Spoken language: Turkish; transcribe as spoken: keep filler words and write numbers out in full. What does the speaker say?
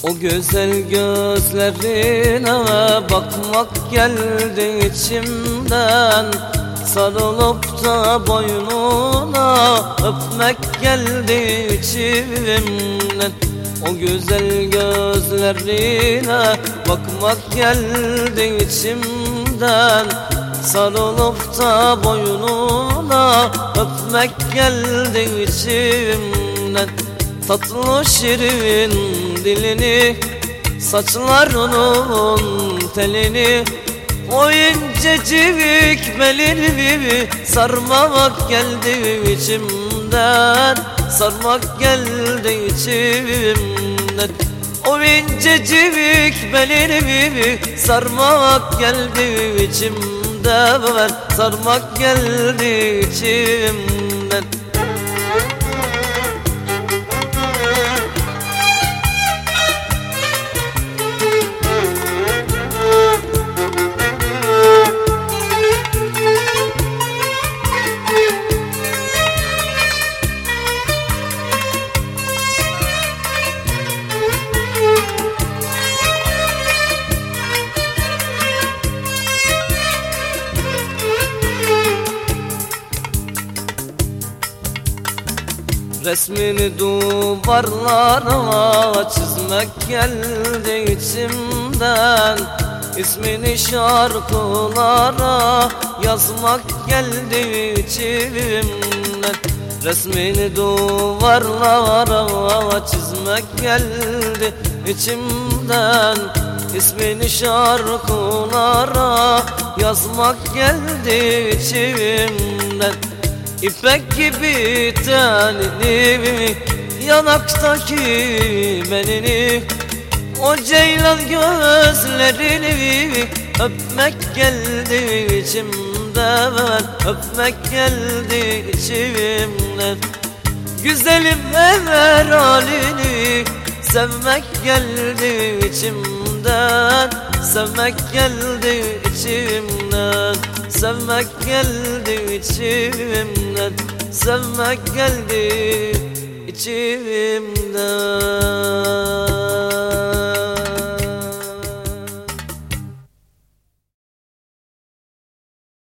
O güzel gözlerine bakmak geldi içimden, sarılıp da boynuna öpmek geldi içimden. O güzel gözlerine bakmak geldi içimden, sarılıp da boynuna öpmek geldi içimden. Tatlı şirin dilini, saçlarının telini, o incecik belini sarmak geldi içimden, sarmak geldi içimden. O incecik belini sarmak geldi içimden, sarmak geldi içimden. Resmini duvarlara çizmek geldi içimden, İsmini şarkılara yazmak geldi içimden. Resmini duvarlara çizmek geldi içimden, İsmini şarkılara yazmak geldi içimden. İpek gibi tenini, yanaktaki benini, o ceylan gözlerini öpmek geldi içimden, öpmek geldi içimden. Güzelim ever halini sevmek geldi içimden, sevmek geldi içimden, sevmek geldi içimden, sevmek geldi içimden.